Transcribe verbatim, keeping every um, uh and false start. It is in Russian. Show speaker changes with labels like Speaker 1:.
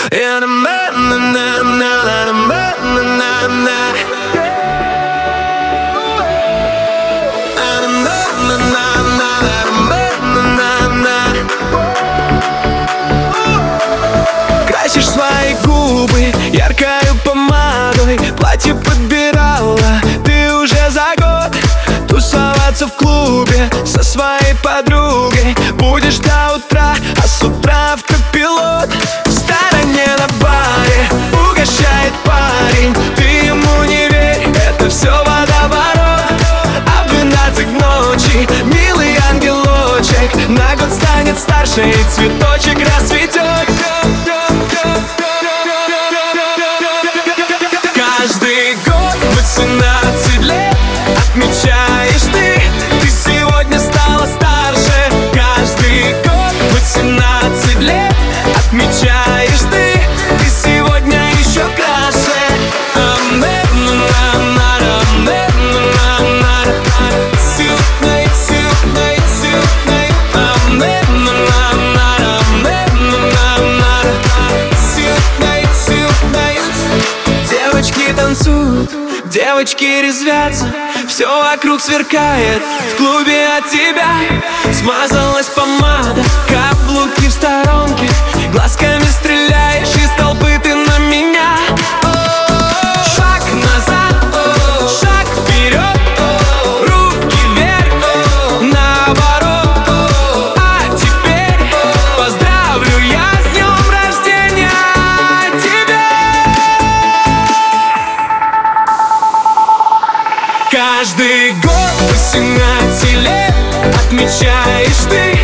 Speaker 1: Красишь свои губы яркою помадой, платье подбирала ты уже за год. Тусоваться в клубе со своей подругой будешь до утра, а с утра автопилот. В стороне на баре угощает парень, ты ему не верь, это все водоворот. А в двенадцать ночи милый ангелочек на год станет старше и цветочек расцветет. Каждый год восемнадцать лет отмечаешь ты, ты сегодня стала старше. Каждый год восемнадцать лет отмечаешь ты, ты сегодня еще краше. Девочки танцуют, девочки резвятся, все вокруг сверкает, в клубе от тебя смазалась помада, каблуки в сторонке, глазками стреляешь, из толпы ты на меня. Шаг назад, шаг вперед, руки вверх, наоборот. А теперь поздравлю я с днем рождения тебя. Каждый год восемнадцать лет отмечаешь ты,